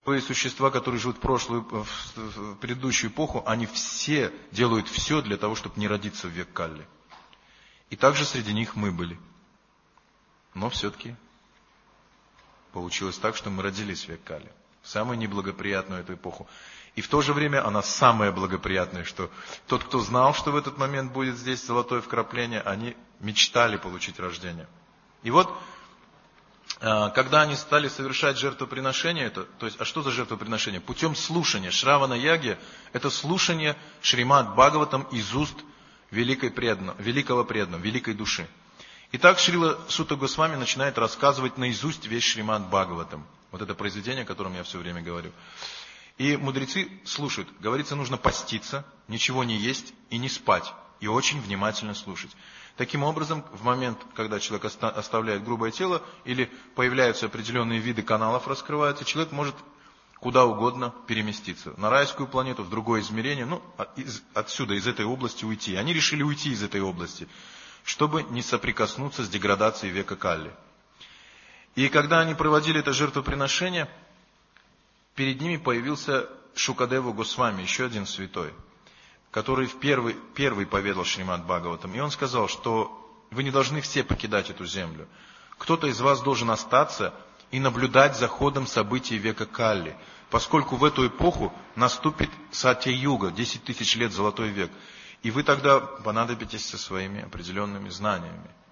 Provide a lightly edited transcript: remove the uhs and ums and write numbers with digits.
Существа, которые живут в предыдущую эпоху, они все делают все для того, чтобы не родиться в век Калли. И также среди них мы были. Но все-таки получилось так, что мы родились в век Калли. В самую неблагоприятную эту эпоху. И в то же время она самая благоприятная, что тот, кто знал, что в этот момент будет здесь золотое вкрапление, они мечтали получить рождение. И вот, когда они стали совершать жертвоприношение, а что за жертвоприношение? Путем слушания. Шравана Яги – это слушание Шримад Бхагаватам из уст великого преданного, великой души. Итак, Шрила Сута Госвами начинает рассказывать наизусть весь Шримад Бхагаватам. Вот это произведение, о котором я все время говорю. И мудрецы слушают. Говорится, нужно поститься, ничего не есть и не спать. И очень внимательно слушать. Таким образом, в момент, когда человек оставляет грубое тело, или появляются определенные виды каналов, раскрываются, человек может куда угодно переместиться. На райскую планету, в другое измерение, отсюда, из этой области уйти. Они решили уйти из этой области, чтобы не соприкоснуться с деградацией века Калли. И когда они проводили это жертвоприношение, перед ними появился Шукадева Госвами, еще один святой, который первый поведал Шримад Бхагаватам. И он сказал, что вы не должны все покидать эту землю. Кто-то из вас должен остаться и наблюдать за ходом событий века Калли, поскольку в эту эпоху наступит Сатья-юга, 10 тысяч лет, золотой век. И вы тогда понадобитесь со своими определенными знаниями.